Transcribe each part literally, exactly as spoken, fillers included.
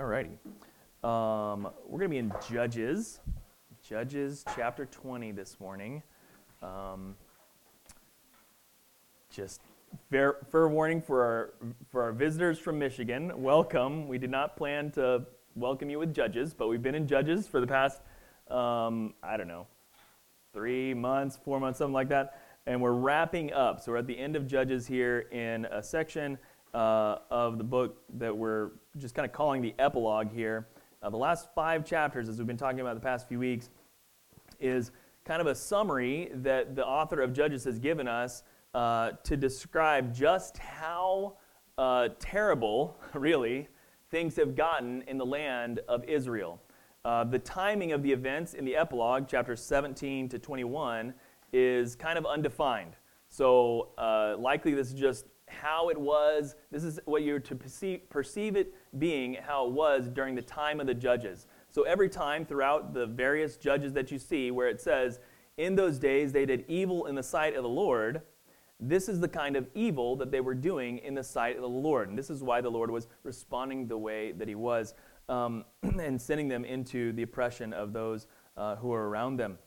Alrighty. Um, we're going to be in Judges, Judges chapter twenty this morning. Um, just fair, fair warning for our for our visitors from Michigan. Welcome. We did not plan to welcome you with Judges, but we've been in Judges for the past, um, I don't know, three months, four months, something like that. And we're wrapping up. So we're at the end of Judges here in a section uh, of the book that we're just kind of calling the epilogue here. Uh, the last five chapters, as we've been talking about the past few weeks, is kind of a summary that the author of Judges has given us uh, to describe just how uh, terrible, really, things have gotten in the land of Israel. Uh, the timing of the events in the epilogue, chapters seventeen to twenty-one, is kind of undefined. So uh, likely this is just how it was. This is what you're to perceive, perceive it being, how it was during the time of the judges. So every time throughout the various judges that you see where it says, in those days they did evil in the sight of the Lord, this is the kind of evil that they were doing in the sight of the Lord. And this is why the Lord was responding the way that he was um, and sending them into the oppression of those uh, who are around them.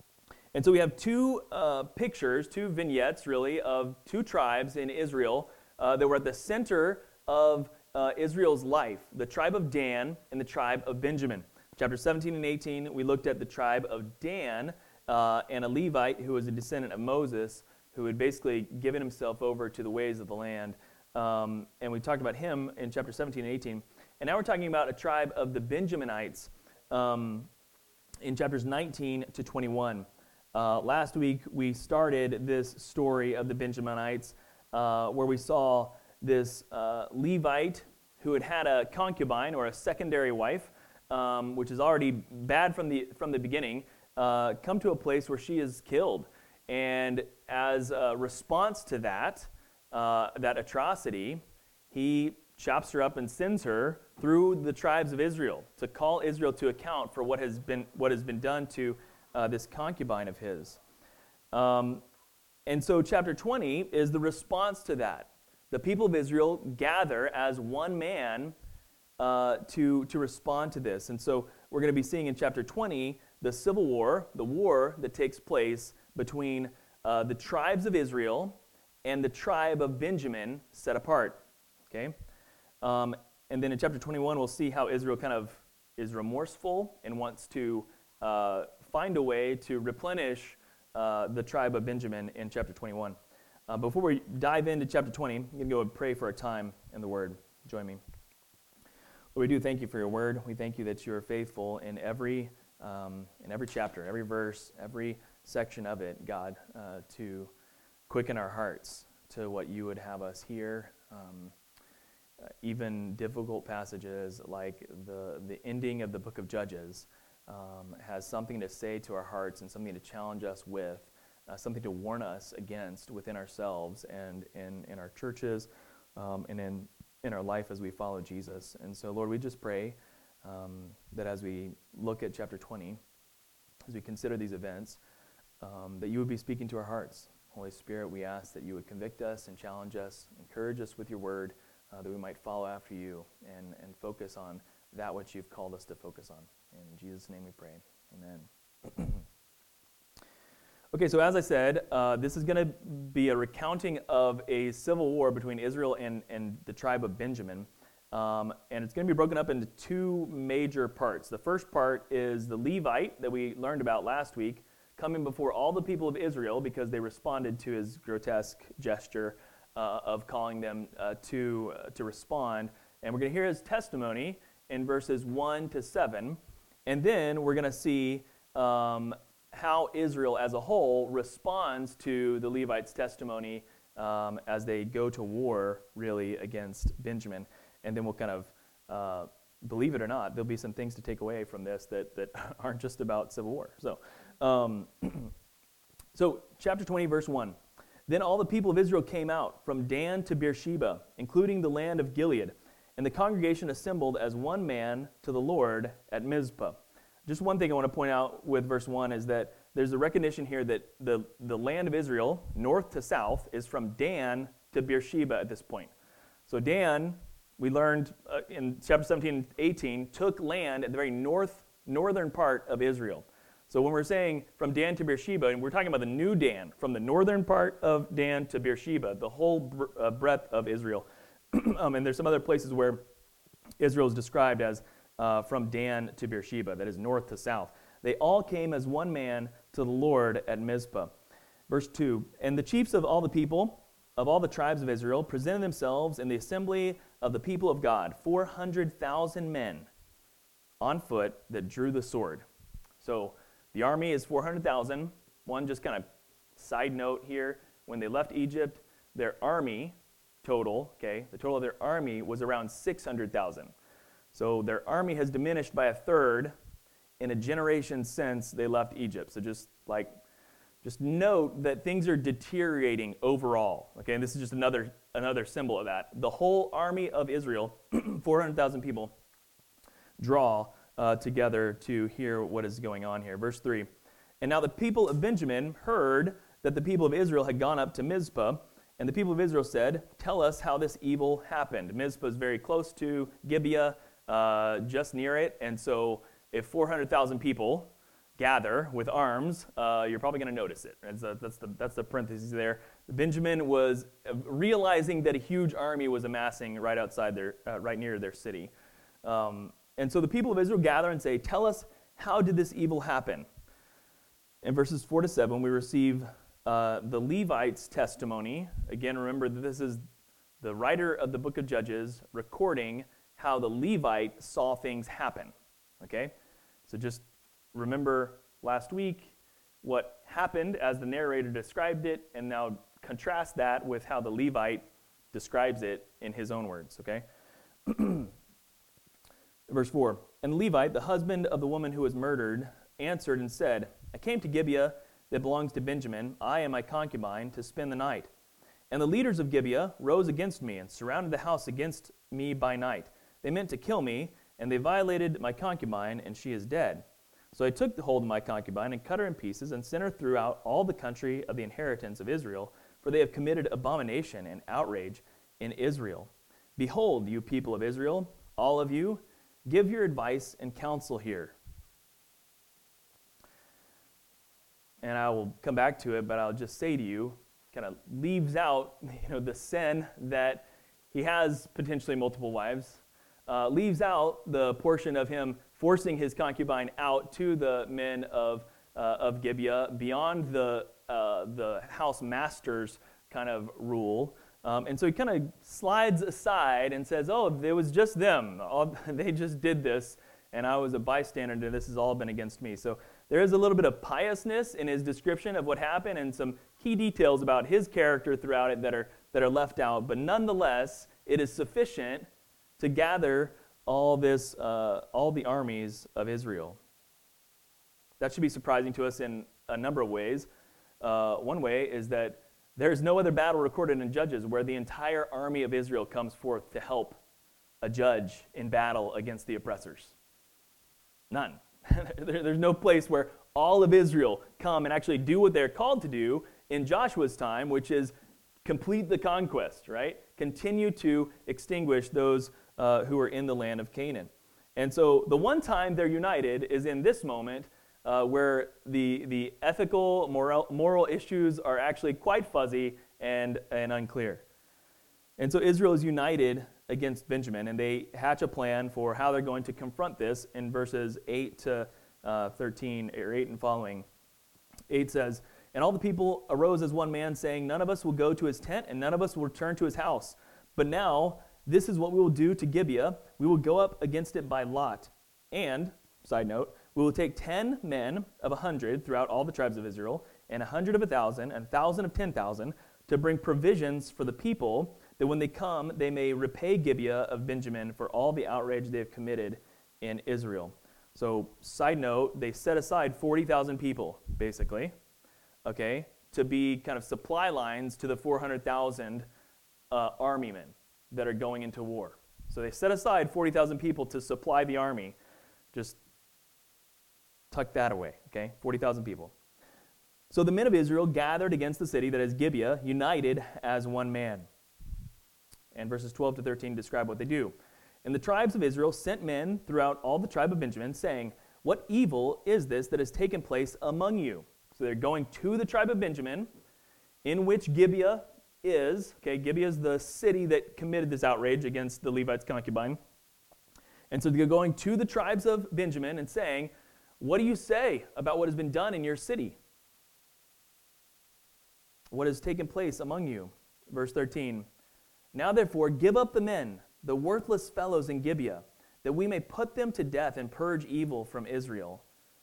And so we have two uh, pictures, two vignettes, really, of two tribes in Israel uh, that were at the center of uh, Israel's life, the tribe of Dan and the tribe of Benjamin. Chapter seventeen and eighteen, we looked at the tribe of Dan uh, and a Levite who was a descendant of Moses, who had basically given himself over to the ways of the land. Um, and we talked about him in chapter seventeen and eighteen. And now we're talking about a tribe of the Benjaminites um, in chapters nineteen to twenty-one. Uh, last week, we started this story of the Benjaminites uh, where we saw this uh, Levite who had had a concubine or a secondary wife, um, which is already bad from the from the beginning, uh, come to a place where she is killed. And as a response to that, uh, that atrocity, he chops her up and sends her through the tribes of Israel to call Israel to account for what has been what has been done to Uh, this concubine of his. Um, and so chapter twenty is the response to that. The people of Israel gather as one man uh, to, to respond to this. And so we're going to be seeing in chapter twenty the civil war, the war that takes place between uh, the tribes of Israel and the tribe of Benjamin set apart. Okay? Um, and then in chapter twenty-one, we'll see how Israel kind of is remorseful and wants to uh, find a way to replenish uh, the tribe of Benjamin in chapter twenty-one. Uh, before we dive into chapter twenty, I'm going to go and pray for a time in the Word. Join me. Lord, we do thank you for your Word. We thank you that you are faithful in every um, in every chapter, every verse, every section of it, God, uh, to quicken our hearts to what you would have us hear. Um, uh, even difficult passages like the the ending of the book of Judges Um, has something to say to our hearts and something to challenge us with, uh, something to warn us against within ourselves and in, in our churches um, and in, in our life as we follow Jesus. And so, Lord, we just pray um, that as we look at chapter twenty, as we consider these events, um, that you would be speaking to our hearts. Holy Spirit, we ask that you would convict us and challenge us, encourage us with your word, uh, that we might follow after you and, and focus on that which you've called us to focus on. In Jesus' name we pray. Amen. Okay, so as I said, uh, this is going to be a recounting of a civil war between Israel and, and the tribe of Benjamin. Um, and it's going to be broken up into two major parts. The first part is the Levite that we learned about last week, coming before all the people of Israel because they responded to his grotesque gesture uh, of calling them uh, to, uh, to respond. And we're going to hear his testimony in verses one to seven. And then we're going to see um, how Israel as a whole responds to the Levite's testimony um, as they go to war, really, against Benjamin. And then we'll kind of, uh, believe it or not, there'll be some things to take away from this that, that aren't just about civil war. So, um, so chapter twenty, verse one. Then all the people of Israel came out from Dan to Beersheba, including the land of Gilead. And the congregation assembled as one man to the Lord at Mizpah. Just one thing I want to point out with verse one is that there's a recognition here that the, the land of Israel, north to south, is from Dan to Beersheba at this point. So Dan we learned uh, in chapter seventeen and eighteen, took land at the very north northern part of Israel. So when we're saying from Dan to Beersheba, and we're talking about the new Dan, from the northern part of Dan to Beersheba, the whole br- uh, breadth of Israel. um, and there's some other places where Israel is described as uh, from Dan to Beersheba, that is north to south. They all came as one man to the Lord at Mizpah. Verse two, and the chiefs of all the people, of all the tribes of Israel, presented themselves in the assembly of the people of God, four hundred thousand men on foot that drew the sword. So the army is four hundred thousand. One just kind of side note here, when they left Egypt, their army total, okay, the total of their army was around six hundred thousand. So their army has diminished by a third in a generation since they left Egypt. So just like, just note that things are deteriorating overall, okay, and this is just another, another symbol of that. The whole army of Israel, four hundred thousand people, draw uh, together to hear what is going on here. Verse three, and now the people of Benjamin heard that the people of Israel had gone up to Mizpah, and the people of Israel said, tell us how this evil happened. Mizpah is very close to Gibeah, uh, just near it, and so if four hundred thousand people gather with arms, uh, you're probably going to notice it. That's, a, that's, the, that's the parentheses there. Benjamin was realizing that a huge army was amassing right outside their, uh, right near their city. Um, and so the people of Israel gather and say, tell us, how did this evil happen? In verses four to seven, we receive uh, the Levites' testimony. Again, remember that this is the writer of the book of Judges recording how the Levite saw things happen. Okay? So just remember last week what happened as the narrator described it, and now contrast that with how the Levite describes it in his own words, okay? Verse four, and the Levite, the husband of the woman who was murdered, answered and said, I came to Gibeah that belongs to Benjamin, I and my concubine, to spend the night. And the leaders of Gibeah rose against me and surrounded the house against me by night. They meant to kill me, and they violated my concubine, and she is dead. So I took the hold of my concubine and cut her in pieces and sent her throughout all the country of the inheritance of Israel, for they have committed abomination and outrage in Israel. Behold, you people of Israel, all of you, give your advice and counsel here. And I will come back to it, but I'll just say to you, kind of leaves out, you know, the sin that he has potentially multiple wives, uh, leaves out the portion of him forcing his concubine out to the men of uh, of Gibeah beyond the uh, the house master's kind of rule, um, and so he kind of slides aside and says, "Oh, it was just them. All, they just did this, and I was a bystander. And this has all been against me." So there is a little bit of piousness in his description of what happened, and some key details about his character throughout it that are that are left out. But nonetheless, it is sufficient to gather all this, uh, all the armies of Israel. That should be surprising to us in a number of ways. Uh, one way is that there's no other battle recorded in Judges where the entire army of Israel comes forth to help a judge in battle against the oppressors. None. there, there's no place where all of Israel come and actually do what they're called to do in Joshua's time, which is complete the conquest, right? Continue to extinguish those Uh, who are in the land of Canaan. And so the one time they're united is in this moment uh, where the, the ethical, moral, moral issues are actually quite fuzzy and, and unclear. And so Israel is united against Benjamin, and they hatch a plan for how they're going to confront this in verses eight to thirteen, or eight and following. eight says, and all the people arose as one man, saying, none of us will go to his tent, and none of us will return to his house. But now this is what we will do to Gibeah. We will go up against it by lot. And, side note, we will take ten men of a hundred throughout all the tribes of Israel, and a hundred of a thousand, and a thousand of ten thousand, to bring provisions for the people, that when they come, they may repay Gibeah of Benjamin for all the outrage they have committed in Israel. So, side note, they set aside forty thousand people, basically, okay, to be kind of supply lines to the four hundred thousand uh, army men that are going into war. So they set aside forty thousand people to supply the army. Just tuck that away, okay? forty thousand people. So the men of Israel gathered against the city that is Gibeah, united as one man. And verses twelve to thirteen describe what they do. And the tribes of Israel sent men throughout all the tribe of Benjamin, saying, "What evil is this that has taken place among you?" So they're going to the tribe of Benjamin, in which Gibeah is. Okay, Gibeah is the city that committed this outrage against the Levites' concubine. And so they're going to the tribes of Benjamin and saying, "What do you say about what has been done in your city? What has taken place among you?" Verse thirteen, "Now therefore give up the men, the worthless fellows in Gibeah, that we may put them to death and purge evil from Israel."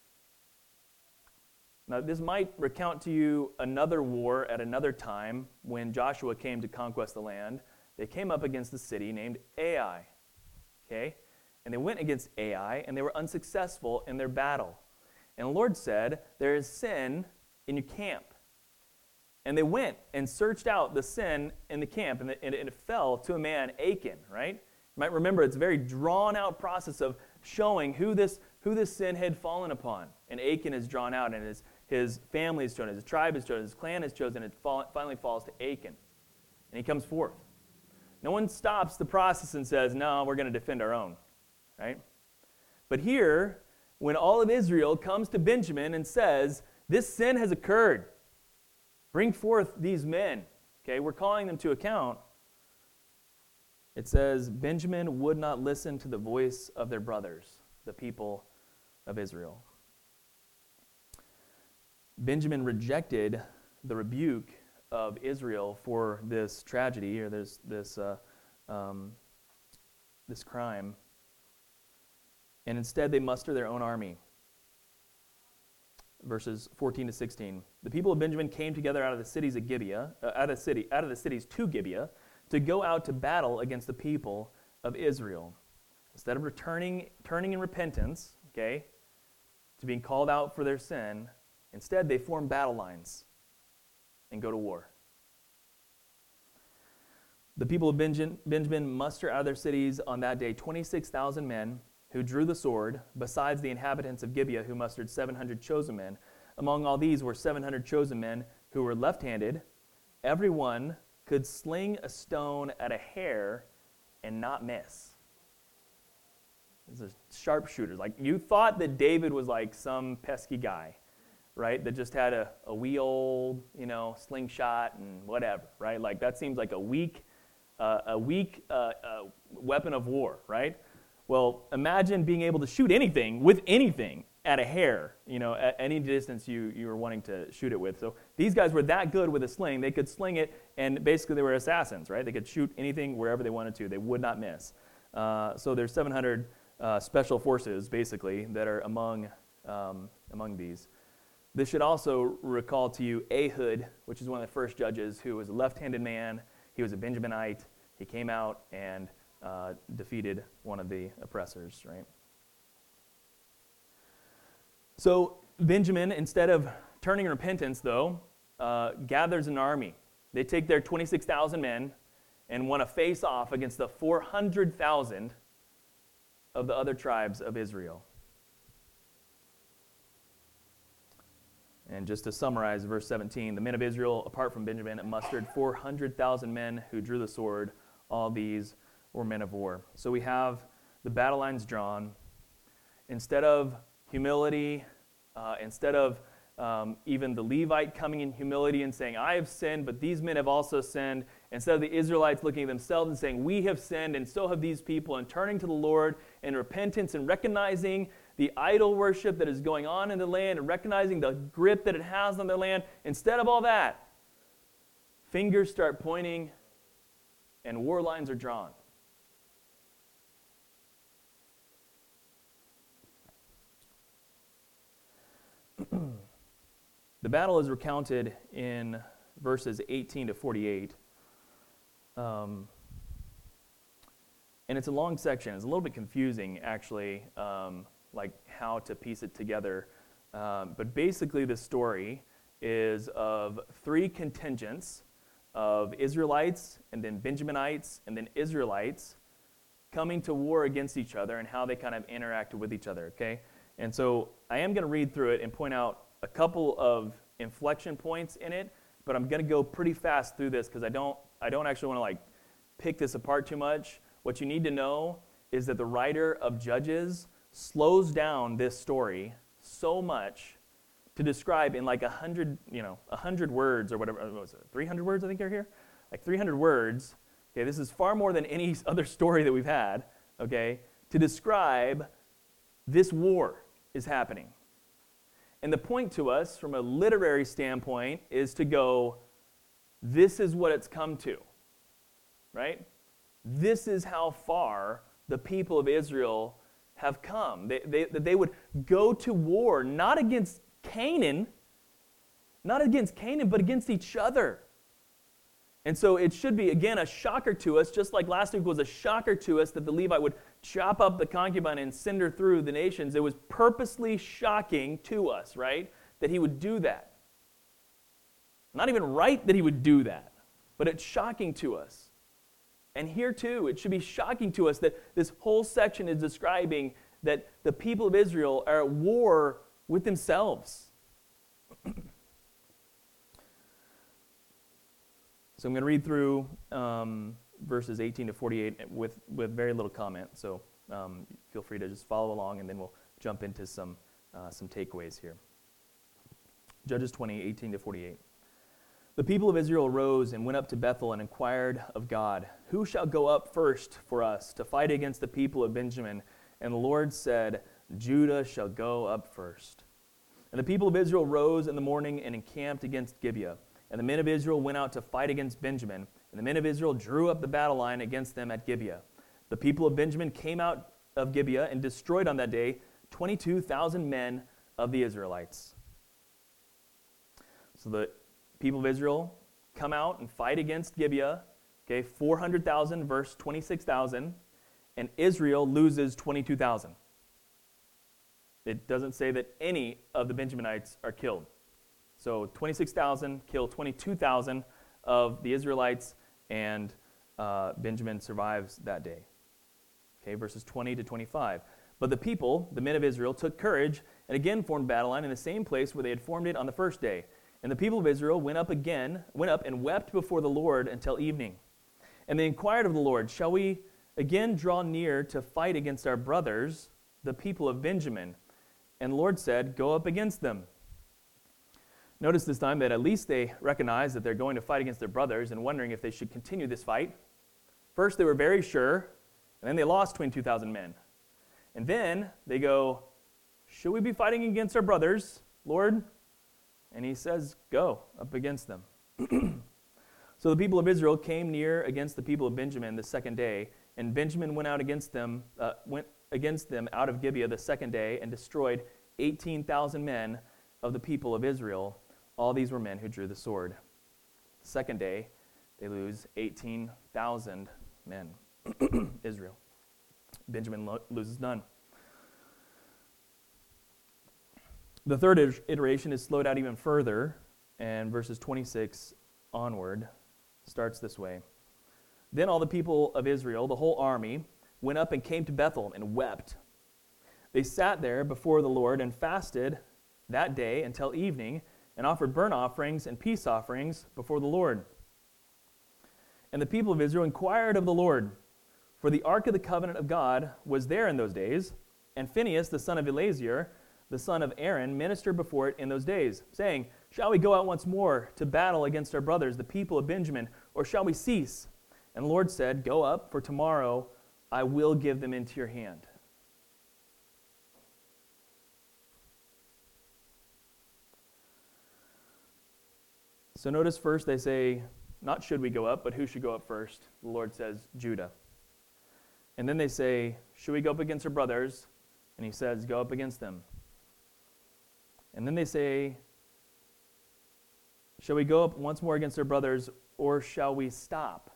Now this might recount to you another war at another time when Joshua came to conquest the land. They came up against a city named Ai. Okay? And they went against Ai, and they were unsuccessful in their battle. And the Lord said, "There is sin in your camp." And they went and searched out the sin in the camp, and it fell to a man, Achan, right? You might remember it's a very drawn-out process of showing who this who this sin had fallen upon. And Achan is drawn out, and his, his family is chosen, his tribe is chosen, his clan is chosen, and it fall, finally falls to Achan. And he comes forth. No one stops the process and says, "No, we're going to defend our own," right? But here, when all of Israel comes to Benjamin and says, "This sin has occurred. Bring forth these men." Okay, we're calling them to account. It says, Benjamin would not listen to the voice of their brothers, the people of Israel. Benjamin rejected the rebuke of Israel for this tragedy or this this uh, um, this crime, and instead they muster their own army. Verses fourteen to sixteen. The people of Benjamin came together out of the cities of Gibeah, uh, out of the city, out of the cities to Gibeah, to go out to battle against the people of Israel. Instead of returning, turning in repentance, okay, to being called out for their sin, instead they form battle lines and go to war. The people of Benjamin, Benjamin muster out of their cities on that day twenty-six thousand men who drew the sword, besides the inhabitants of Gibeah, who mustered seven hundred chosen men. Among all these were seven hundred chosen men who were left-handed. Every one could sling a stone at a hair and not miss. These are sharpshooters. Like, you thought that David was like some pesky guy, right, that just had a, a wee old, you know, slingshot and whatever, right? Like, that seems like a weak, uh, a weak uh, uh, weapon of war, right? Well, imagine being able to shoot anything with anything at a hair, you know, at any distance you, you were wanting to shoot it with. So these guys were that good with a sling. They could sling it, and basically they were assassins, right? They could shoot anything wherever they wanted to. They would not miss. Uh, so there's seven hundred uh, special forces, basically, that are among, um, among these. This should also recall to you Ehud, which is one of the first judges, who was a left-handed man. He was a Benjaminite. He came out and Uh, defeated one of the oppressors, right? So Benjamin, instead of turning repentance, though, uh, gathers an army. They take their twenty-six thousand men and want to face off against the four hundred thousand of the other tribes of Israel. And just to summarize verse seventeen, the men of Israel, apart from Benjamin, mustered four hundred thousand men who drew the sword. All these were men of war. So we have the battle lines drawn. Instead of humility, uh, instead of um, even the Levite coming in humility and saying, "I have sinned, but these men have also sinned," instead of the Israelites looking at themselves and saying, "We have sinned, and so have these people," and turning to the Lord in repentance and recognizing the idol worship that is going on in the land and recognizing the grip that it has on their land, instead of all that, fingers start pointing and war lines are drawn. The battle is recounted in verses eighteen to forty-eight. Um, and it's a long section. It's a little bit confusing, actually, um, like how to piece it together. Um, but basically, the story is of three contingents of Israelites and then Benjaminites and then Israelites coming to war against each other and how they kind of interacted with each other, okay? And so I am going to read through it and point out a couple of inflection points in it, but I'm going to go pretty fast through this because I don't I don't actually want to like pick this apart too much. What you need to know is that the writer of Judges slows down this story so much to describe in like a hundred, you know, a hundred words or whatever. What was it? three hundred words, I think, are here? Like three hundred words. Okay, this is far more than any other story that we've had, okay, to describe this war is happening. And the point to us from a literary standpoint is to go, this is what it's come to, right? This is how far the people of Israel have come. They, they, that they would go to war, not against Canaan, not against Canaan, but against each other. And so it should be, again, a shocker to us, just like last week was a shocker to us that the Levite would chop up the concubine and send her through the nations. It was purposely shocking to us, right, that he would do that. Not even right that he would do that, but it's shocking to us. And here too, it should be shocking to us that this whole section is describing that the people of Israel are at war with themselves. So I'm going to read through um, verses eighteen to forty-eight with, with very little comment. So um, feel free to just follow along, and then we'll jump into some, uh, some takeaways here. Judges twenty, eighteen to forty-eight. The people of Israel arose and went up to Bethel and inquired of God, "Who shall go up first for us to fight against the people of Benjamin?" And the Lord said, "Judah shall go up first." And the people of Israel rose in the morning and encamped against Gibeah. And the men of Israel went out to fight against Benjamin. And the men of Israel drew up the battle line against them at Gibeah. The people of Benjamin came out of Gibeah and destroyed on that day twenty-two thousand men of the Israelites. So the people of Israel come out and fight against Gibeah. Okay, four hundred thousand versus twenty-six thousand. And Israel loses twenty-two thousand. It doesn't say that any of the Benjaminites are killed. So twenty-six thousand kill twenty-two thousand of the Israelites, and uh, Benjamin survives that day. Okay, verses twenty to twenty-five. But the people, the men of Israel, took courage and again formed battle line in the same place where they had formed it on the first day. And the people of Israel went up again, went up and wept before the Lord until evening. And they inquired of the Lord, "Shall we again draw near to fight against our brothers, the people of Benjamin?" And the Lord said, "Go up against them." Notice this time that at least they recognize that they're going to fight against their brothers and wondering if they should continue this fight. First, they were very sure, and then they lost twenty-two thousand men. And then they go, "Should we be fighting against our brothers, Lord?" And he says, "Go up against them." So the people of Israel came near against the people of Benjamin the second day, and Benjamin went out against them, uh, went against them out of Gibeah the second day and destroyed eighteen thousand men of the people of Israel. All these were men who drew the sword. The second day, they lose eighteen thousand men. Israel. Benjamin lo- loses none. The third iteration is slowed out even further, and verses twenty-six onward starts this way. Then all the people of Israel, the whole army, went up and came to Bethel and wept. They sat there before the Lord and fasted that day until evening, and offered burnt offerings and peace offerings before the Lord. And the people of Israel inquired of the Lord, for the ark of the covenant of God was there in those days, and Phinehas, the son of Eleazar, the son of Aaron, ministered before it in those days, saying, "Shall we go out once more to battle against our brothers, the people of Benjamin, or shall we cease?" And the Lord said, "Go up, for tomorrow I will give them into your hand." So notice first they say, not should we go up, but who should go up first? The Lord says, Judah. And then they say, should we go up against our brothers? And he says, go up against them. And then they say, shall we go up once more against our brothers, or shall we stop?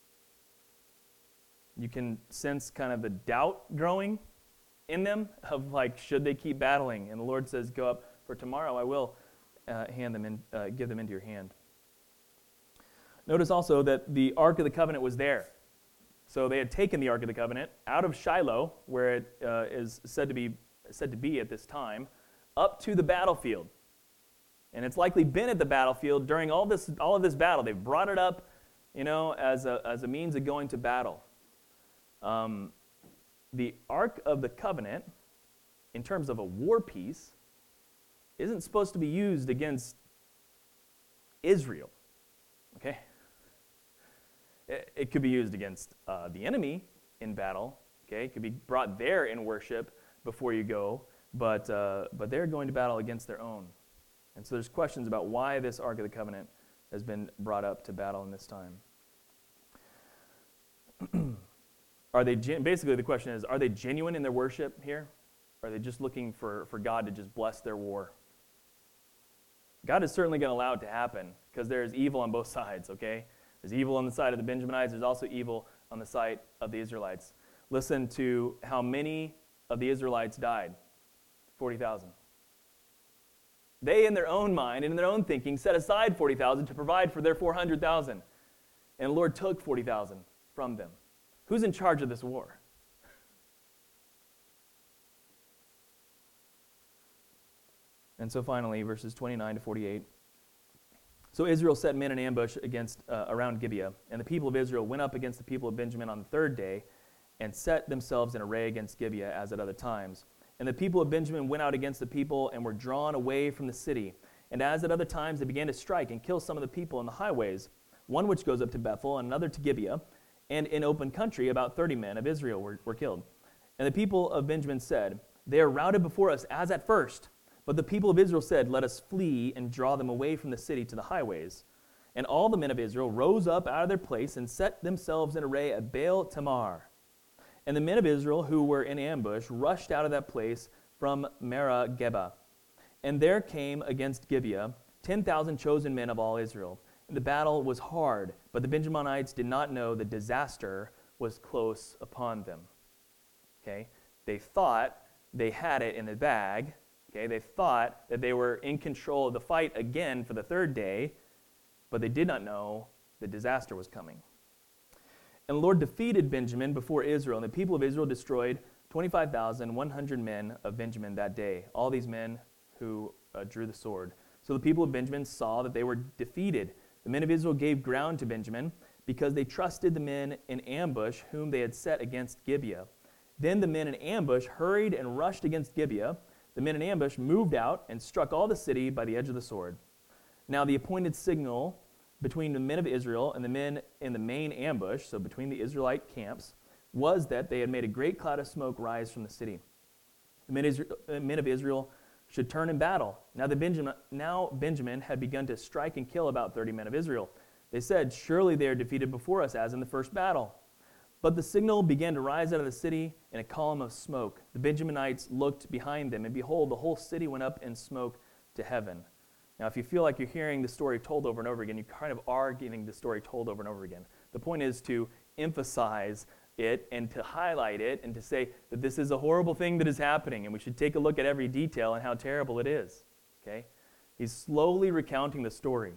You can sense kind of the doubt growing in them of like, should they keep battling? And the Lord says, go up, for tomorrow I will uh, hand them in, uh, give them into your hand. Notice also that the Ark of the Covenant was there. So they had taken the Ark of the Covenant out of Shiloh, where it uh, is said to be said to be at this time, up to the battlefield. And it's likely been at the battlefield during all this all of this battle. They've brought it up you know, as a, as a means of going to battle. Um, the Ark of the Covenant, in terms of a war piece, isn't supposed to be used against Israel, okay? It, it could be used against uh, the enemy in battle, okay? It could be brought there in worship before you go, but, uh, but they're going to battle against their own. And so there's questions about why this Ark of the Covenant has been brought up to battle in this time. Are they gen- basically the question is, are they genuine in their worship here? Or are they just looking for, for God to just bless their war? God is certainly going to allow it to happen because there is evil on both sides, okay? There's evil on the side of the Benjaminites. There's also evil on the side of the Israelites. Listen to how many of the Israelites died. forty thousand. They, in their own mind and in their own thinking, set aside forty thousand to provide for their four hundred thousand. And the Lord took forty thousand from them. Who's in charge of this war? And so finally, verses twenty-nine to forty-eight. So Israel set men in ambush against uh, around Gibeah, and the people of Israel went up against the people of Benjamin on the third day and set themselves in array against Gibeah as at other times. And the people of Benjamin went out against the people and were drawn away from the city. And as at other times they began to strike and kill some of the people in the highways, one which goes up to Bethel and another to Gibeah, and in open country about thirty men of Israel were, were killed. And the people of Benjamin said, "They are routed before us as at first." But the people of Israel said, "Let us flee and draw them away from the city to the highways." And all the men of Israel rose up out of their place and set themselves in array at Baal Tamar. And the men of Israel who were in ambush rushed out of that place from Merah Geba. And there came against Gibeah ten thousand chosen men of all Israel. And the battle was hard, but the Benjaminites did not know the disaster was close upon them. Okay? They thought they had it in the bag. Okay? They thought that they were in control of the fight again for the third day, but they did not know the disaster was coming. And the Lord defeated Benjamin before Israel, and the people of Israel destroyed twenty-five thousand one hundred men of Benjamin that day, all these men who uh, drew the sword. So the people of Benjamin saw that they were defeated. The men of Israel gave ground to Benjamin because they trusted the men in ambush whom they had set against Gibeah. Then the men in ambush hurried and rushed against Gibeah. The men in ambush moved out and struck all the city by the edge of the sword. Now the appointed signal between the men of Israel and the men in the main ambush, so between the Israelite camps, was that they had made a great cloud of smoke rise from the city. The men, Israel, uh, men of Israel should turn in battle. Now, the Benjamin, now Benjamin had begun to strike and kill about thirty men of Israel. They said, "Surely they are defeated before us, as in the first battle." But the signal began to rise out of the city in a column of smoke. The Benjaminites looked behind them, and behold, the whole city went up in smoke to heaven. Now, if you feel like you're hearing the story told over and over again, you kind of are getting the story told over and over again. The point is to emphasize it and to highlight it and to say that this is a horrible thing that is happening, and we should take a look at every detail and how terrible it is. Okay? He's slowly recounting the story.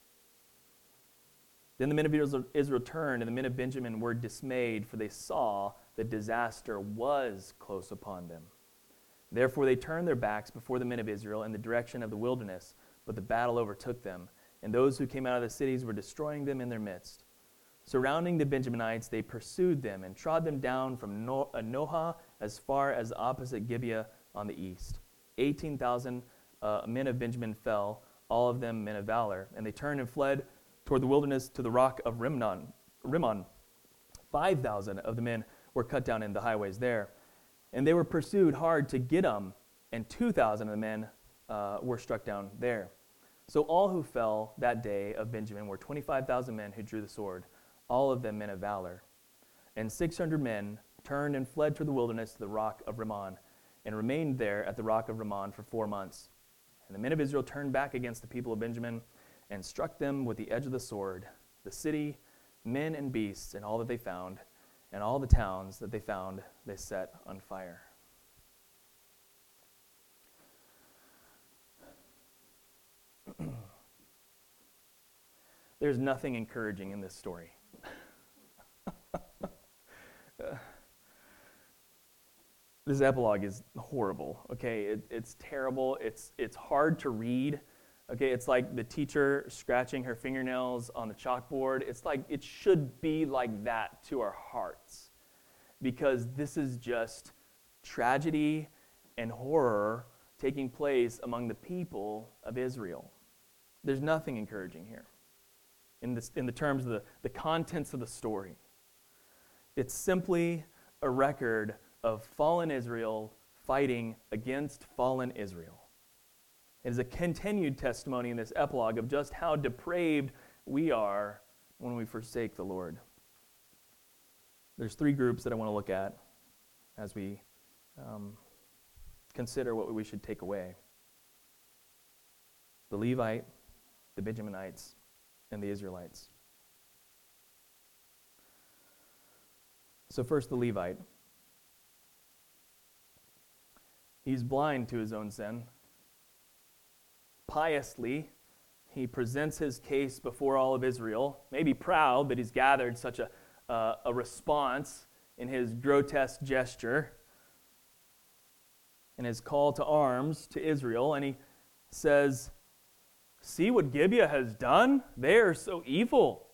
Then the men of Israel turned, and the men of Benjamin were dismayed, for they saw that disaster was close upon them. Therefore they turned their backs before the men of Israel in the direction of the wilderness, but the battle overtook them, and those who came out of the cities were destroying them in their midst. Surrounding the Benjaminites, they pursued them and trod them down from no- uh, Nohah as far as opposite Gibeah on the east. Eighteen thousand uh, men of Benjamin fell, all of them men of valor, and they turned and fled toward the wilderness to the rock of Rimmon. Rimmon. Five thousand of the men were cut down in the highways there, and they were pursued hard to Gidom, and two thousand of the men uh, were struck down there. So all who fell that day of Benjamin were twenty-five thousand men who drew the sword, all of them men of valor. And six hundred men turned and fled to the wilderness to the rock of Rimmon, and remained there at the rock of Rimmon for four months. And the men of Israel turned back against the people of Benjamin, and struck them with the edge of the sword, the city, men and beasts, and all that they found, and all the towns that they found they set on fire. There's nothing encouraging in this story. uh, this epilogue is horrible, okay? It, it's terrible. It's, it's hard to read. Okay, it's like the teacher scratching her fingernails on the chalkboard. It's like it should be like that to our hearts, because this is just tragedy and horror taking place among the people of Israel. There's nothing encouraging here in, this, in the terms of the, the contents of the story. It's simply a record of fallen Israel fighting against fallen Israel. It is a continued testimony in this epilogue of just how depraved we are when we forsake the Lord. There's three groups that I want to look at as we um, consider what we should take away. The Levite, the Benjaminites, and the Israelites. So first, the Levite. He's blind to his own sin. Piously, he presents his case before all of Israel, maybe proud that he's gathered such a, uh, a response in his grotesque gesture, in his call to arms to Israel, and he says, "See what Gibeah has done? They are so evil."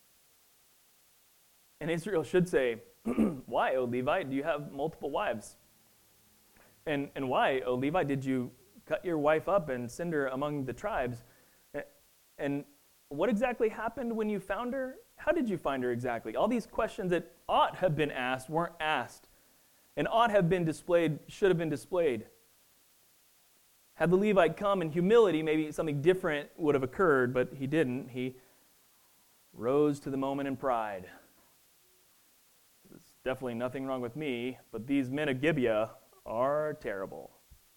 And Israel should say, "Why, O Levite, do you have multiple wives? And, and why, O Levite, did you cut your wife up and send her among the tribes? And what exactly happened when you found her? How did you find her exactly?" All these questions that ought have been asked weren't asked, and ought have been displayed should have been displayed. Had the Levite come in humility, maybe something different would have occurred, but he didn't. He rose to the moment in pride. There's definitely nothing wrong with me, but these men of Gibeah are terrible.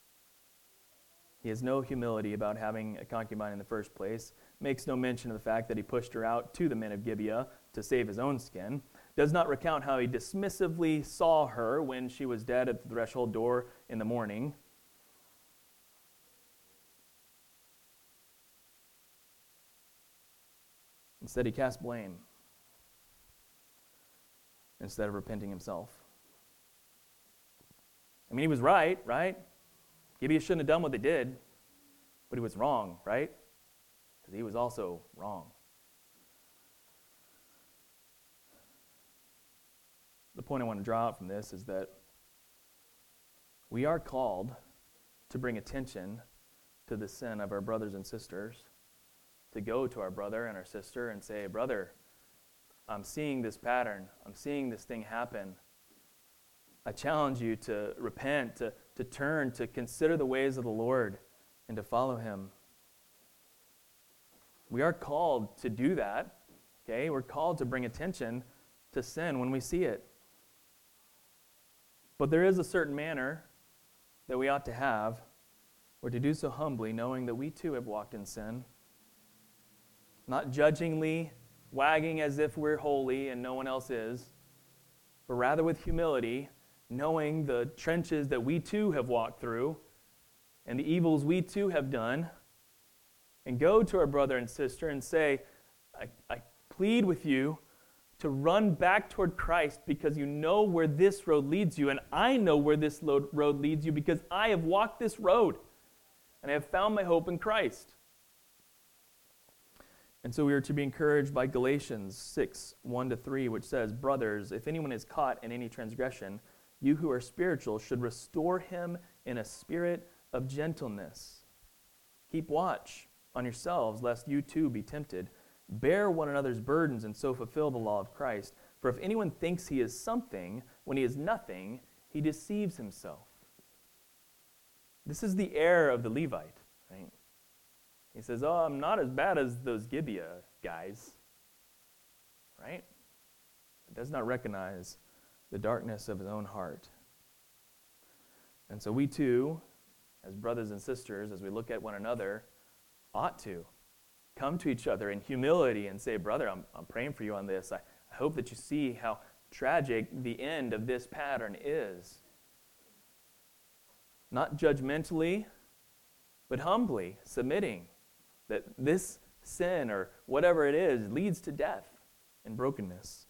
He has no humility about having a concubine in the first place, makes no mention of the fact that he pushed her out to the men of Gibeah to save his own skin, does not recount how he dismissively saw her when she was dead at the threshold door in the morning. Instead, he cast blame instead of repenting himself. I mean, he was right, right? Gibeah shouldn't have done what they did, but he was wrong, right? Because he was also wrong. The point I want to draw out from this is that we are called to bring attention to the sin of our brothers and sisters, to go to our brother and our sister and say, "Brother, I'm seeing this pattern. I'm seeing this thing happen. I challenge you to repent, to, to turn, to consider the ways of the Lord, and to follow him." We are called to do that, okay? We're called to bring attention to sin when we see it. But there is a certain manner that we ought to have, or to do so humbly, knowing that we too have walked in sin. Not judgingly, wagging as if we're holy and no one else is, but rather with humility, knowing the trenches that we too have walked through and the evils we too have done, and go to our brother and sister and say, I, I plead with you to run back toward Christ, because you know where this road leads you, and I know where this road leads you because I have walked this road, and I have found my hope in Christ. And so we are to be encouraged by Galatians six, one to three, which says, "Brothers, if anyone is caught in any transgression, you who are spiritual should restore him in a spirit of gentleness. Keep watch on yourselves, lest you too be tempted. Bear one another's burdens and so fulfill the law of Christ. For if anyone thinks he is something when he is nothing, he deceives himself." This is the error of the Levite, right? He says, "Oh, I'm not as bad as those Gibeah guys," right? He does not recognize the darkness of his own heart. And so we too, as brothers and sisters, as we look at one another, ought to come to each other in humility and say, "Brother, I'm, I'm praying for you on this. I, I hope that you see how tragic the end of this pattern is." Not judgmentally, but humbly submitting that this sin or whatever it is leads to death and brokenness.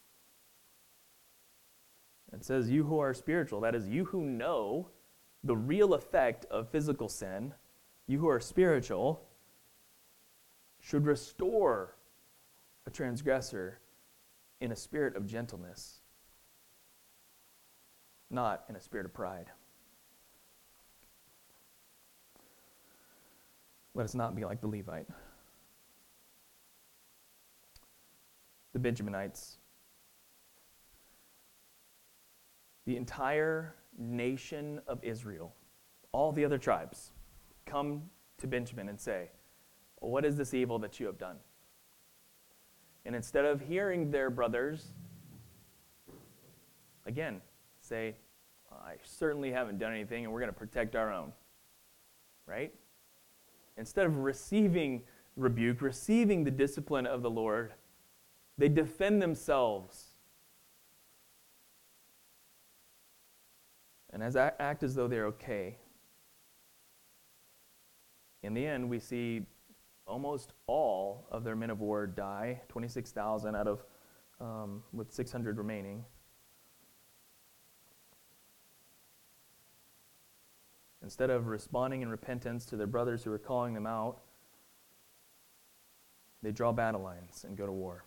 It says, "You who are spiritual," that is, you who know the real effect of physical sin, you who are spiritual, should restore a transgressor in a spirit of gentleness, not in a spirit of pride. Let us not be like the Levite. The Benjaminites. The entire nation of Israel, all the other tribes, come to Benjamin and say, what is this evil that you have done? And instead of hearing their brothers, again, say, I certainly haven't done anything and we're going to protect our own. Right? Instead of receiving rebuke, receiving the discipline of the Lord, they defend themselves and as act as though they're okay. In the end, we see almost all of their men of war die, twenty-six thousand out of, um, with six hundred remaining. Instead of responding in repentance to their brothers who are calling them out, they draw battle lines and go to war.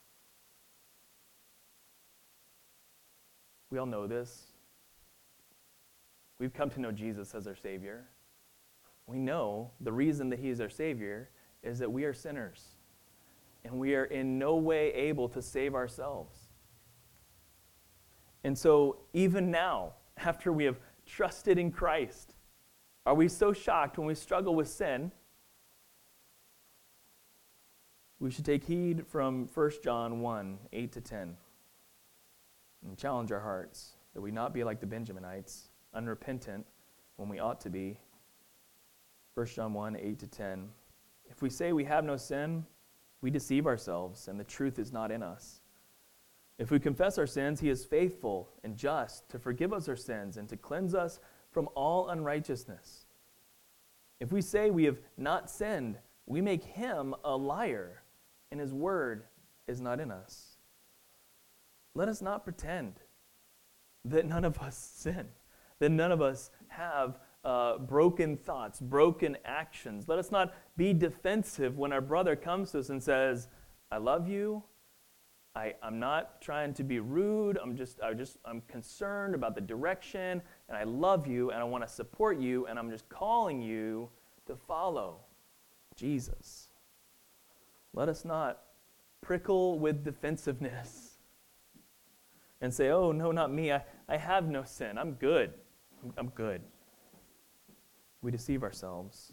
We all know this. We've come to know Jesus as our Savior. We know the reason that He is our Savior is that we are sinners, and we are in no way able to save ourselves. And so, even now, after we have trusted in Christ, are we so shocked when we struggle with sin? We should take heed from First John one, eight to ten, and challenge our hearts that we not be like the Benjaminites, unrepentant when we ought to be. First John one, eight to ten. If we say we have no sin, we deceive ourselves, and the truth is not in us. If we confess our sins, He is faithful and just to forgive us our sins and to cleanse us from all unrighteousness. If we say we have not sinned, we make Him a liar, and His word is not in us. Let us not pretend that none of us sin, that none of us have uh, broken thoughts, broken actions. Let us not be defensive when our brother comes to us and says, I love you. I, I'm not trying to be rude. I'm just, I just, I'm concerned about the direction, and I love you, and I want to support you, and I'm just calling you to follow Jesus. Let us not prickle with defensiveness and say, oh, no, not me. I, I have no sin. I'm good. I'm good. We deceive ourselves.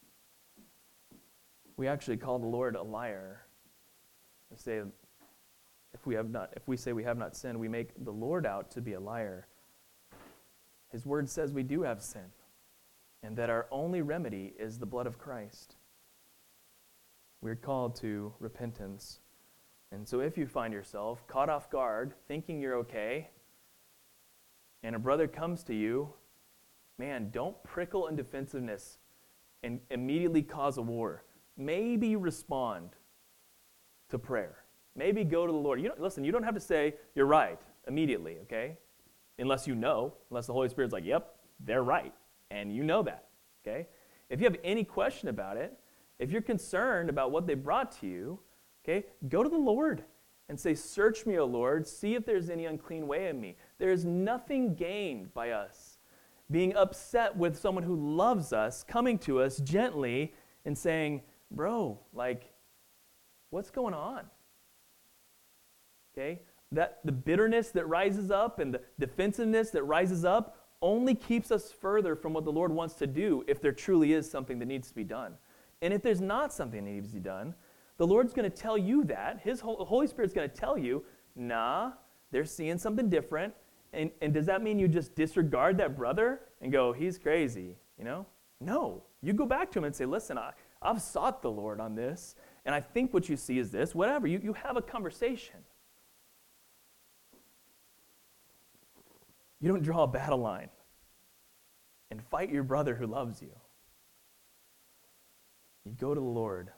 We actually call the Lord a liar. We say, if we have not, if we say we have not sinned, we make the Lord out to be a liar. His word says we do have sin, and that our only remedy is the blood of Christ. We're called to repentance. And so if you find yourself caught off guard, thinking you're okay, and a brother comes to you, man, don't prickle in defensiveness and immediately cause a war. Maybe respond to prayer. Maybe go to the Lord. You don't, listen, you don't have to say, you're right, immediately, okay? Unless you know, unless the Holy Spirit's like, yep, they're right, and you know that, okay? If you have any question about it, if you're concerned about what they brought to you, okay, go to the Lord and say, search me, O Lord, see if there's any unclean way in me. There is nothing gained by us being upset with someone who loves us, coming to us gently and saying, bro, like, what's going on? Okay? That the bitterness that rises up and the defensiveness that rises up only keeps us further from what the Lord wants to do if there truly is something that needs to be done. And if there's not something that needs to be done, the Lord's going to tell you that. His Holy Spirit's going to tell you, nah, they're seeing something different. And, and does that mean you just disregard that brother and go, he's crazy, you know? No. You go back to him and say, listen, I, I've sought the Lord on this, and I think what you see is this. Whatever. You, you have a conversation. You don't draw a battle line and fight your brother who loves you. You go to the Lord.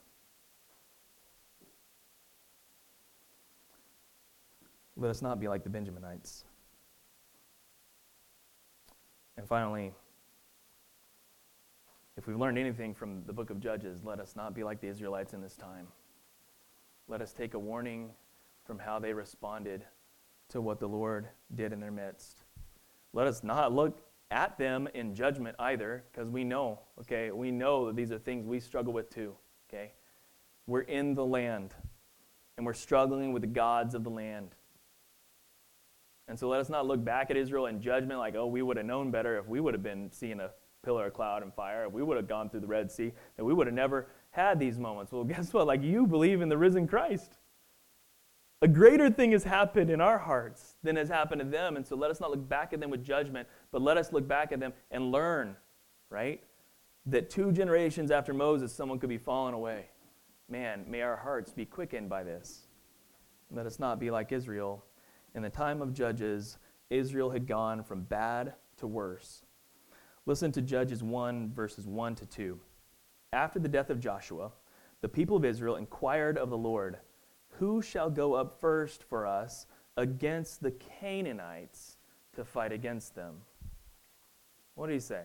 Let us not be like the Benjaminites. And finally, If we've learned anything from the book of Judges, let us not be like the Israelites in this time. Let us take a warning from how they responded to what the Lord did in their midst. Let us not look at them in judgment either, because we know, okay, we know that these are things we struggle with too, okay? We're in the land, and we're struggling with the gods of the land. And so let us not look back at Israel in judgment like, oh, we would have known better if we would have been seeing a pillar of cloud and fire, if we would have gone through the Red Sea, and we would have never had these moments. Well, guess what? Like, you believe in the risen Christ. A greater thing has happened in our hearts than has happened to them. And so let us not look back at them with judgment, but let us look back at them and learn, right? That two generations after Moses, someone could be fallen away. Man, may our hearts be quickened by this. Let us not be like Israel. In the time of Judges, Israel had gone from bad to worse. Listen to Judges one, verses one to two. After the death of Joshua, the people of Israel inquired of the Lord, who shall go up first for us against the Canaanites to fight against them? What did he say?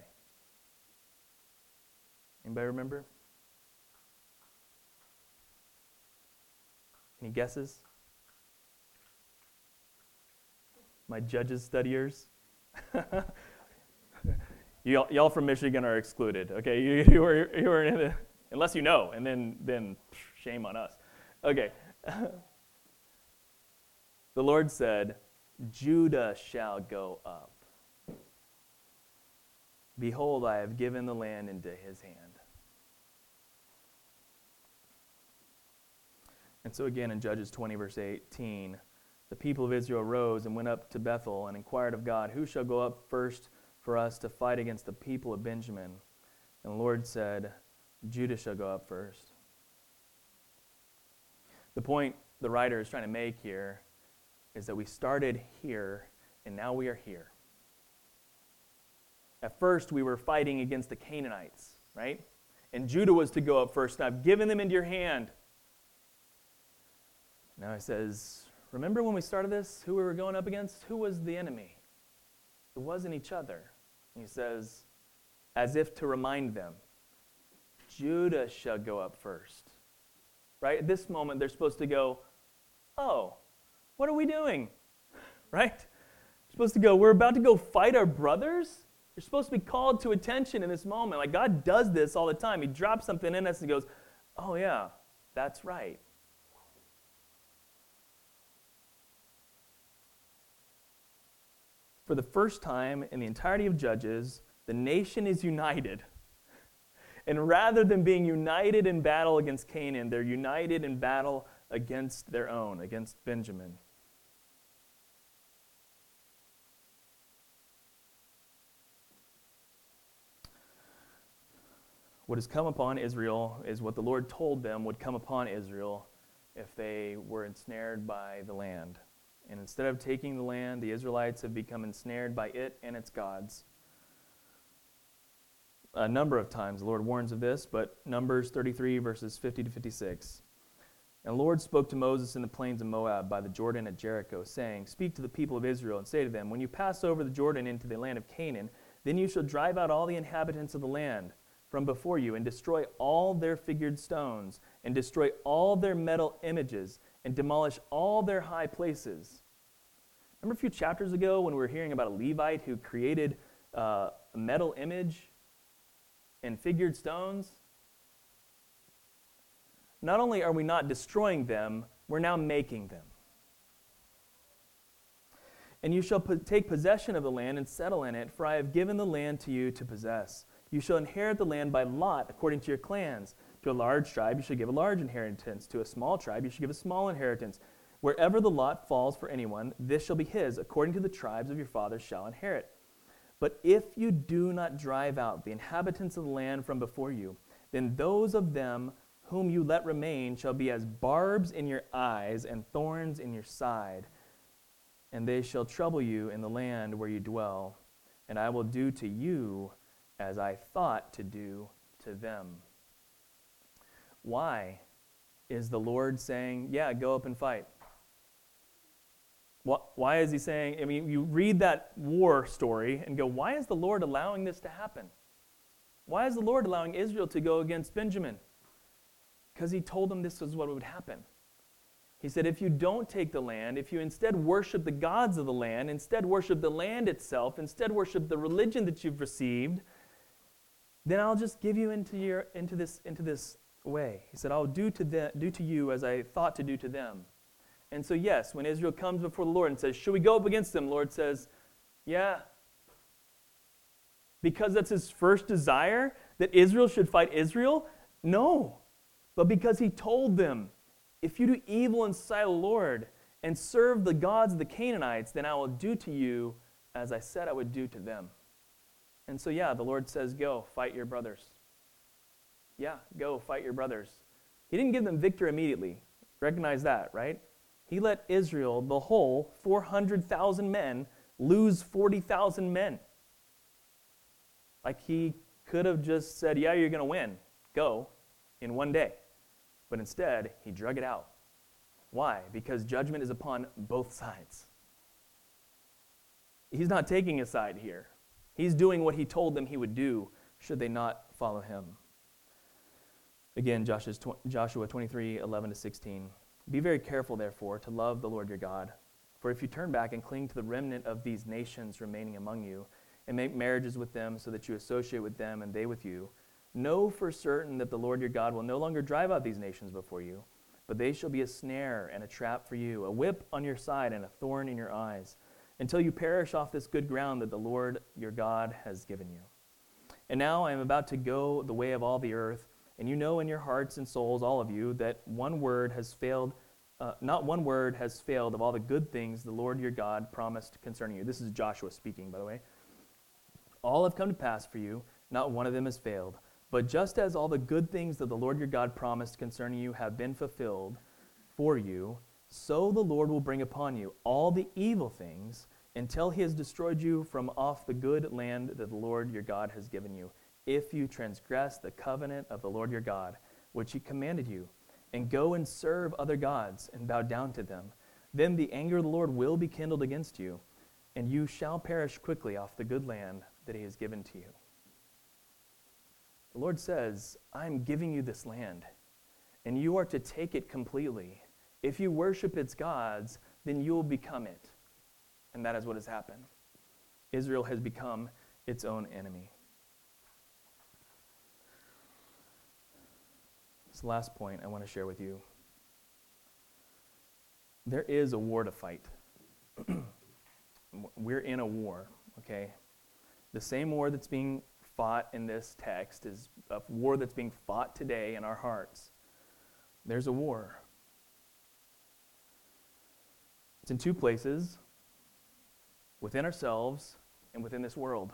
Anybody remember? Any guesses? My Judges studiers? y'all, y'all from Michigan are excluded, okay? You, you are, you are in the, unless you know, and then, then shame on us. Okay. The Lord said, Judah shall go up. Behold, I have given the land into his hand. And so again in Judges twenty, verse eighteen, the people of Israel rose and went up to Bethel and inquired of God, who shall go up first for us to fight against the people of Benjamin? And the Lord said, Judah shall go up first. The point the writer is trying to make here is that we started here, and now we are here. At first, we were fighting against the Canaanites, right? And Judah was to go up first, and I've given them into your hand. Now he says, remember when we started this, who we were going up against? Who was the enemy? It wasn't each other. And he says, as if to remind them, Judah shall go up first. Right? At this moment, they're supposed to go, oh, what are we doing? Right? They're supposed to go, we're about to go fight our brothers? You're supposed to be called to attention in this moment. Like, God does this all the time. He drops something in us and goes, oh yeah, that's right. For the first time in the entirety of Judges, the nation is united. And rather than being united in battle against Canaan, they're united in battle against their own, against Benjamin. What has come upon Israel is what the Lord told them would come upon Israel if they were ensnared by the land. And instead of taking the land, the Israelites have become ensnared by it and its gods. A number of times the Lord warns of this, but Numbers thirty-three, verses fifty to fifty-six. And the Lord spoke to Moses in the plains of Moab by the Jordan at Jericho, saying, speak to the people of Israel and say to them, when you pass over the Jordan into the land of Canaan, then you shall drive out all the inhabitants of the land from before you and destroy all their figured stones and destroy all their metal images and demolish all their high places. Remember a few chapters ago when we were hearing about a Levite who created uh, a metal image and figured stones? Not only are we not destroying them, we're now making them. And you shall po- take possession of the land and settle in it, for I have given the land to you to possess. You shall inherit the land by lot according to your clans. To a large tribe you shall give a large inheritance. To a small tribe you shall give a small inheritance. Wherever the lot falls for anyone, this shall be his, according to the tribes of your fathers shall inherit. But if you do not drive out the inhabitants of the land from before you, then those of them whom you let remain shall be as barbs in your eyes and thorns in your side. And they shall trouble you in the land where you dwell, and I will do to you as I thought to do to them. Why is the Lord saying, yeah, go up and fight? Why is he saying, I mean, you read that war story and go, why is the Lord allowing this to happen? Why is the Lord allowing Israel to go against Benjamin? Because he told them this is what would happen. He said, if you don't take the land, if you instead worship the gods of the land, instead worship the land itself, instead worship the religion that you've received, then I'll just give you into your into this into this way. He said, I'll do to them, do to you as I thought to do to them. And so yes, when Israel comes before the Lord and says, should we go up against them? The Lord says, yeah. Because that's his first desire, that Israel should fight Israel? No. But because he told them, if you do evil in the sight of the Lord and serve the gods of the Canaanites, then I will do to you as I said I would do to them. And so yeah, the Lord says, go, fight your brothers. Yeah, go, fight your brothers. He didn't give them victory immediately. Recognize that, right? He let Israel, the whole four hundred thousand men, lose forty thousand men. Like he could have just said, yeah, you're going to win. Go in one day. But instead, he drug it out. Why? Because judgment is upon both sides. He's not taking a side here. He's doing what he told them he would do should they not follow him. Again, Joshua twenty-three, eleven to sixteen. Be very careful, therefore, to love the Lord your God. For if you turn back and cling to the remnant of these nations remaining among you, and make marriages with them so that you associate with them and they with you, know for certain that the Lord your God will no longer drive out these nations before you, but they shall be a snare and a trap for you, a whip on your side and a thorn in your eyes, until you perish off this good ground that the Lord your God has given you. And now I am about to go the way of all the earth, and you know in your hearts and souls, all of you, that one word has failed, uh, not one word has failed of all the good things the Lord your God promised concerning you. This is Joshua speaking, by the way. All have come to pass for you, not one of them has failed. But just as all the good things that the Lord your God promised concerning you have been fulfilled for you, so the Lord will bring upon you all the evil things until he has destroyed you from off the good land that the Lord your God has given you, if you transgress the covenant of the Lord your God, which he commanded you, and go and serve other gods and bow down to them. Then the anger of the Lord will be kindled against you, and you shall perish quickly off the good land that he has given to you. The Lord says, I'm giving you this land, and you are to take it completely. If you worship its gods, then you will become it. And that is what has happened. Israel has become its own enemy. This last point I want to share with you. There is a war to fight. We're in a war, okay? The same war that's being fought in this text is a war that's being fought today in our hearts. There's a war. It's in two places, within ourselves and within this world.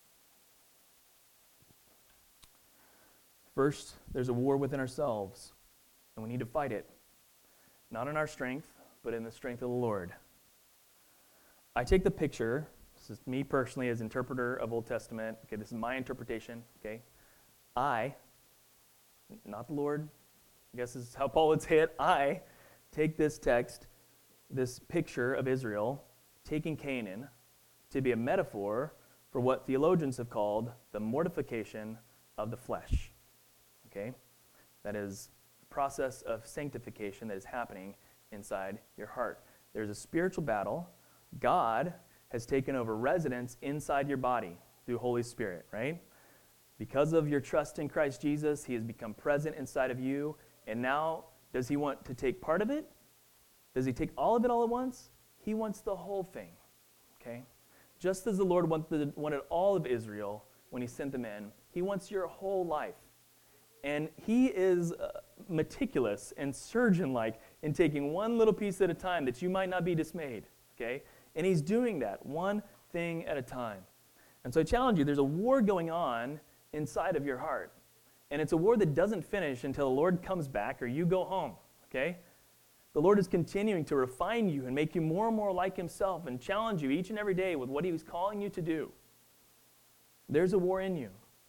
First, there's a war within ourselves, and we need to fight it, not in our strength, but in the strength of the Lord. I take the picture, this is me personally as interpreter of Old Testament, okay, this is my interpretation, okay? I, not the Lord, I guess this is how Paul would say it, I take this text, this picture of Israel, taking Canaan, to be a metaphor for what theologians have called the mortification of the flesh. Okay? That is the process of sanctification that is happening inside your heart. There's a spiritual battle. God has taken over residence inside your body through Holy Spirit, right? Because of your trust in Christ Jesus, he has become present inside of you. And now, does he want to take part of it? Does he take all of it all at once? He wants the whole thing, okay? Just as the Lord wanted, wanted all of Israel when he sent them in, he wants your whole life. And he is uh, meticulous and surgeon-like in taking one little piece at a time that you might not be dismayed, okay? And he's doing that one thing at a time. And so I challenge you, there's a war going on inside of your heart. And it's a war that doesn't finish until the Lord comes back or you go home, okay? The Lord is continuing to refine you and make you more and more like himself and challenge you each and every day with what he was calling you to do. There's a war in you.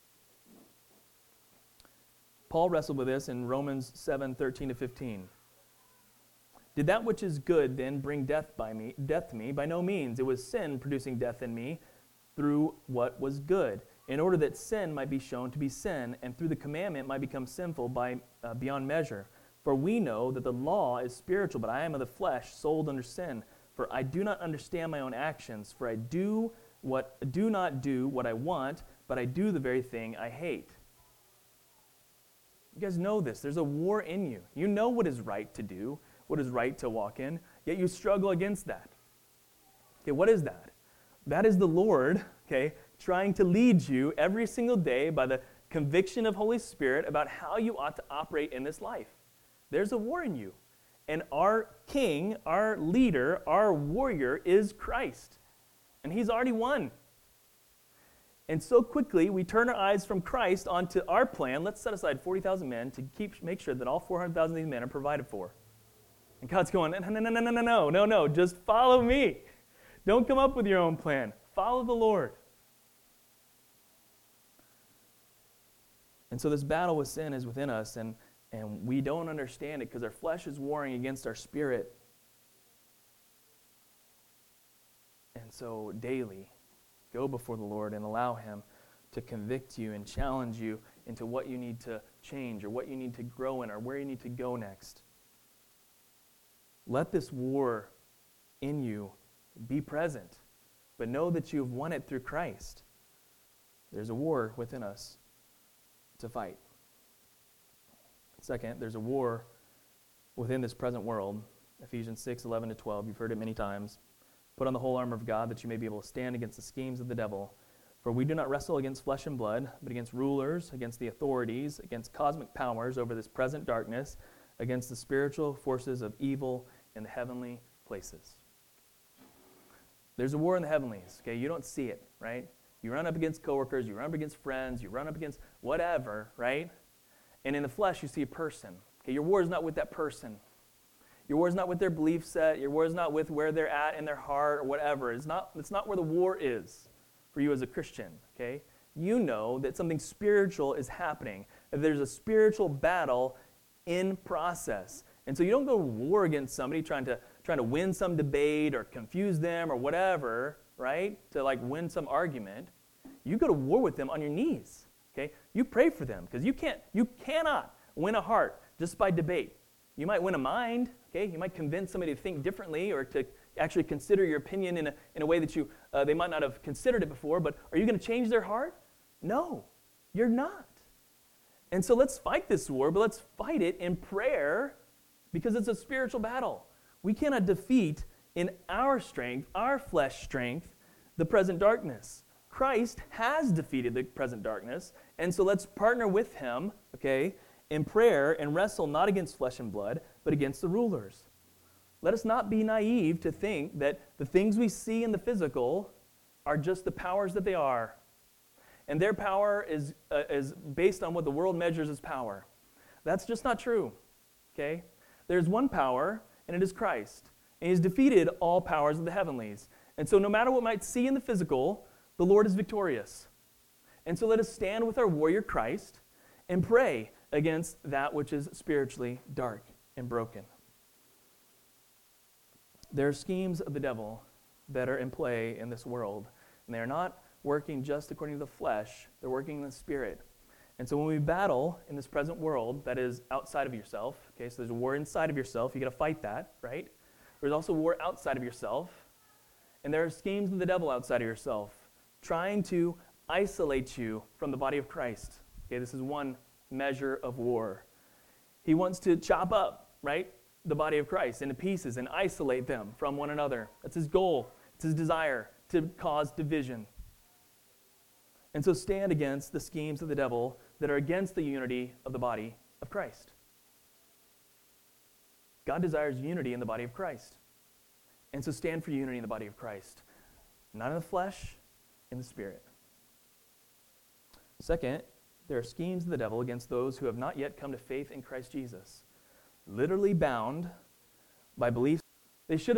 Paul wrestled with this in Romans seven, thirteen to fifteen. Did that which is good then bring death by me, death to me? By no means. It was sin producing death in me through what was good. in order that sin might be shown to be sin, and through the commandment might become sinful by uh, beyond measure. For we know that the law is spiritual, but I am of the flesh, sold under sin. For I do not understand my own actions, for I do what do not do what I want, but I do the very thing I hate. You guys know this. There's a war in you. You know what is right to do, what is right to walk in, yet you struggle against that. Okay, what is that? That is the Lord, okay, trying to lead you every single day by the conviction of Holy Spirit about how you ought to operate in this life. There's a war in you. And our king, our leader, our warrior is Christ. And he's already won. And so quickly we turn our eyes from Christ onto our plan. Let's set aside forty thousand men to keep make sure that all four hundred thousand of these men are provided for. And God's going, no, no, no, no, no, no, no, no, no, just follow me. Don't come up with your own plan. Follow the Lord. And so this battle with sin is within us, and, and we don't understand it because our flesh is warring against our spirit. And so daily, go before the Lord and allow him to convict you and challenge you into what you need to change or what you need to grow in or where you need to go next. Let this war in you be present, but know that you have won it through Christ. There's a war within us to fight. Second, there's a war within this present world. Ephesians six, eleven to twelve, you've heard it many times. Put on the whole armor of God that you may be able to stand against the schemes of the devil. For we do not wrestle against flesh and blood, but against rulers, against the authorities, against cosmic powers over this present darkness, against the spiritual forces of evil in the heavenly places. There's a war in the heavenlies, okay? You don't see it, right? You run up against coworkers, you run up against friends, you run up against whatever, right? And in the flesh, you see a person. Okay, your war is not with that person. Your war is not with their belief set. Your war is not with where they're at in their heart or whatever. It's not, it's not where the war is for you as a Christian, okay? You know that something spiritual is happening, that there's a spiritual battle in process. And so you don't go to war against somebody trying to trying to win some debate or confuse them or whatever, right? To like win some argument. You go to war with them on your knees, okay? You pray for them because you can't, you cannot win a heart just by debate. You might win a mind, okay? You might convince somebody to think differently or to actually consider your opinion in a, in a way that you uh, they might not have considered it before, but are you going to change their heart? No, you're not. And so let's fight this war, but let's fight it in prayer because it's a spiritual battle. We cannot defeat in our strength, our flesh strength, the present darkness. Christ has defeated the present darkness, and so let's partner with him, okay, in prayer and wrestle not against flesh and blood, but against the rulers. Let us not be naive to think that the things we see in the physical are just the powers that they are. And their power is, uh, is based on what the world measures as power. That's just not true, okay? There's one power, and it is Christ. And he's defeated all powers of the heavenlies. And so no matter what we might see in the physical, the Lord is victorious. And so let us stand with our warrior Christ and pray against that which is spiritually dark and broken. There are schemes of the devil that are in play in this world, and they are not working just according to the flesh. They're working in the spirit. And so when we battle in this present world that is outside of yourself, okay, so there's a war inside of yourself, you got to fight that, right? There's also a war outside of yourself, and there are schemes of the devil outside of yourself trying to isolate you from the body of Christ. Okay, this is one measure of war. He wants to chop up, right, the body of Christ into pieces and isolate them from one another. That's his goal. It's his desire to cause division. And so stand against the schemes of the devil that are against the unity of the body of Christ. God desires unity in the body of Christ. And so stand for unity in the body of Christ. Not in the flesh, in the spirit. Second, there are schemes of the devil against those who have not yet come to faith in Christ Jesus. Literally bound by beliefs they should have